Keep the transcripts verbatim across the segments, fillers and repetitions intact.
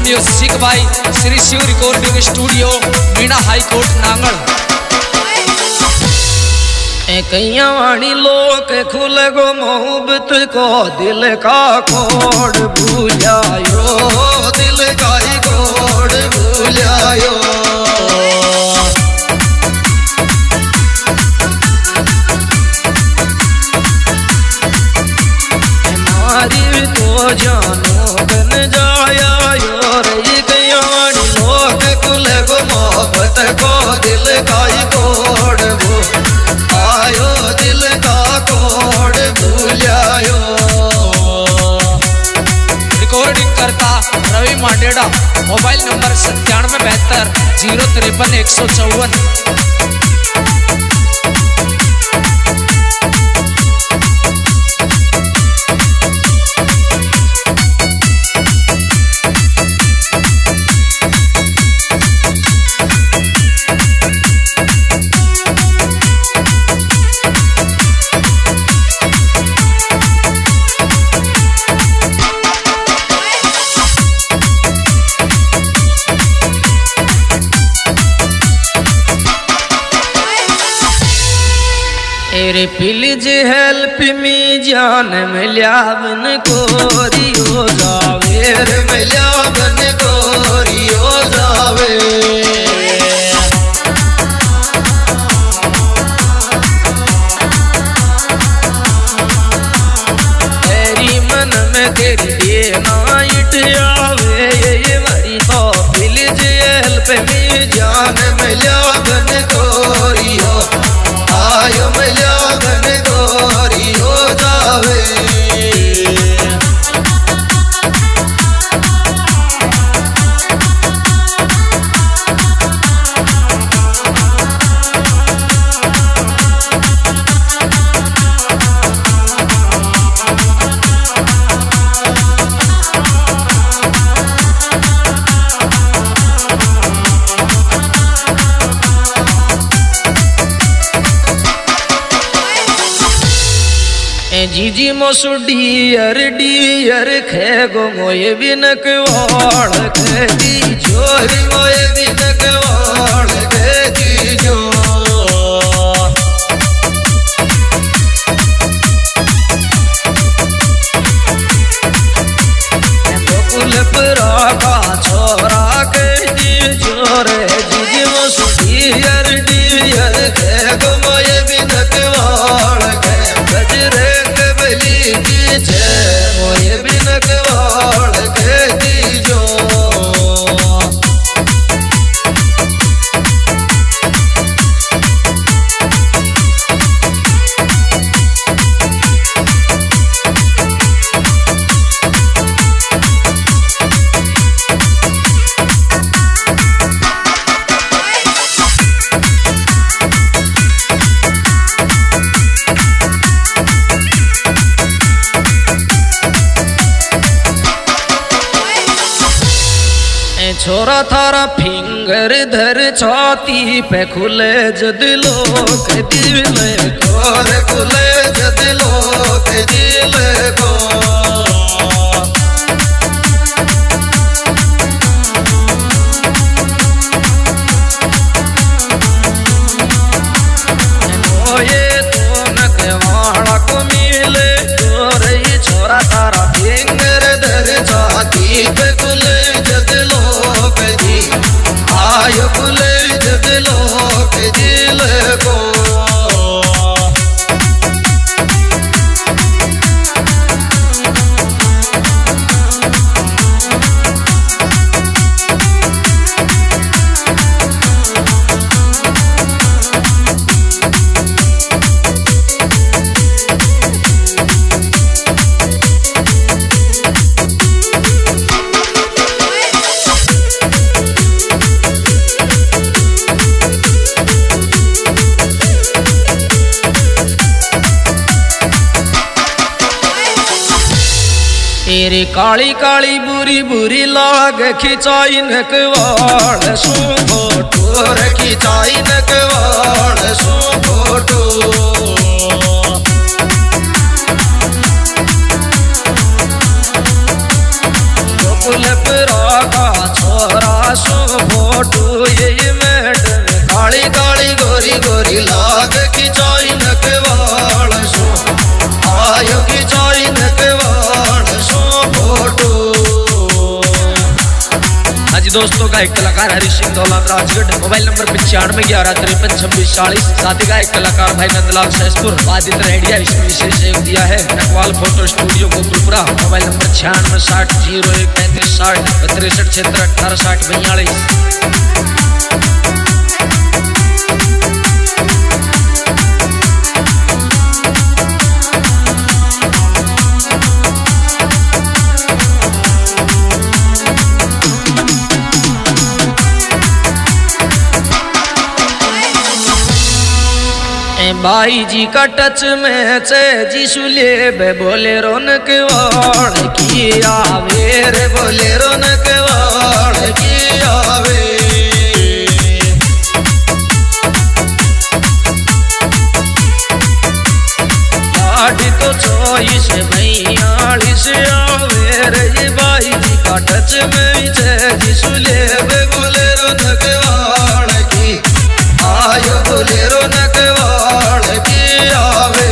Music by Shri Shiv recording studio Meena high court Nangal. कैया वाणी लोक खुल गो मोहब्बत को दिल का कोड भूलायो, दिल का ही कोड भूलायो। हमारी तो जानो बन जाया यो रे कैया वाणी लोक खुल गो मोहब्बत को दिल का ही कोड भूलायो, दिल का कोड भूलायो। रिकॉर्डिंग करता रवि मांडेड़ा, मोबाइल नंबर सत्तानवे बहत्तर जीरो तिरपन एक सौ चौवन। तेरे प्लीज हेल्प मी जान मिल्यावन कोरियो जावे रे मिल्यावन कोरियो जावे। तेरी मन में तेरी डे नाइट आवे ये मरी तो प्लीज हेल्प मी जान मिल्यावन कोरियो आयो मिल्यावन गोरी हो जावे। जीजी मोसु डियर डियर खे गो मोये बिनक वाड़ खे दी जोरी मोये बिनक वाड़ खे दी जो। गोकुल पुरा का छोरा खे दी जोरे जीजी मोसु डियर डियर खे गो मोये बिनक वाड़ खे गजरे मोये बिनक वाड़ खे दी जो। छोरा थारा फिंगर धर छाती पे खुले जद लोग दिल खोर खुले जद लोग दिल को। मोये तो नकवाड़ा को मिले छोरे छोरा थारा फिंगर धर छाती पे खुले जद लोग आयो खुले जद लोग दिल को। तेरे काली काली बुरी बुरी लाग खिंचाई नकवाड़ सो फोटो रे खिंचाई नकवाड़ सो फोटो। गोकुल पुरा का दोस्तों का एक कलाकार हरी सिंह दौलत राजगढ़, मोबाइल नंबर पचानवे ग्यारह तिरपन छब्बीस चालीस। साथ ही का एक कलाकार भाई नंदलाल सहसपुर आदित्य रेडिया, इसमें विशेष सहयोग दिया है Nakwal photo studio Gokulpura. Mobile number छियानवे साठ जीरो एक पैंतीस साठ तिरसठ छिहत्तर अठारह साठ बयालीस। भाई जी का टच में चे जिसुले बे बोले रौनक वाड़ की आवे रे, बोले रौनक वाड़ की आवे। लाडी तो चौबीस बयालीस आवे रे, भाई जी का टच में चे जिसुले बे बोले रौनक वाड़ की आयो, बोले रौनक आवे।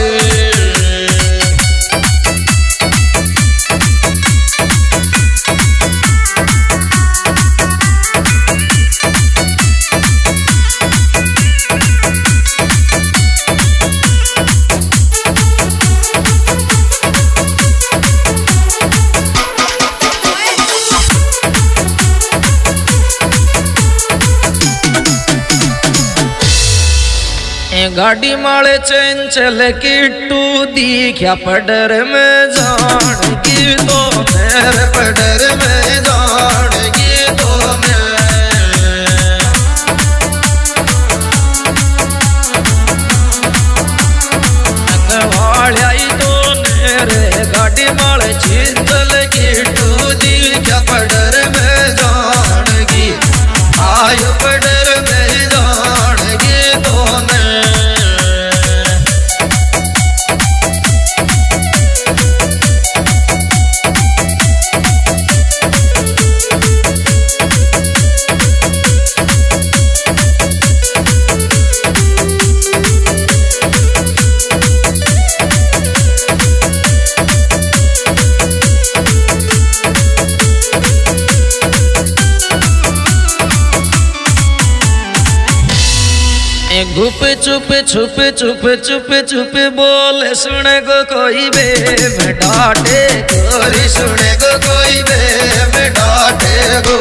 गाड़ी माले चंचल किट्टू दिखा पडर में जानगी तो मेरे पडर में जानगी तो वाली तो मेरे गाड़ी माले चंचल किट्टू दिखा पडर में जानगी आयो, पडर में जानगी तो गुप चुप छुप छुप छुप छुप बोले सुने को कोई बे मैं डांटे गोरी, सुने को कोई बे मैं डांटे गो।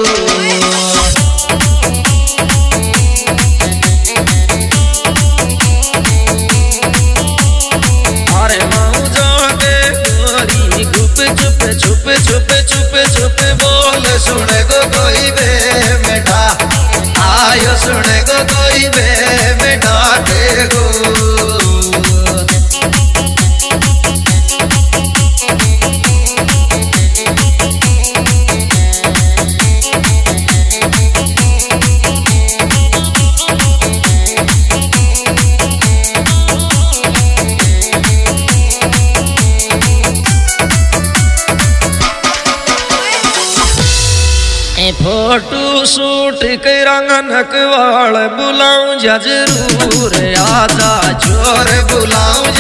अरे माऊ जाके गोरी गुप चुप छुप छुप छुप छुप बोले सुने को कोई बे मैं डा आयो, सुने को कोई बे मैं डांटे गो। फोटो शूट करा नकवाल बुलाऊं जा जरूर, आजा जोर बुलाऊं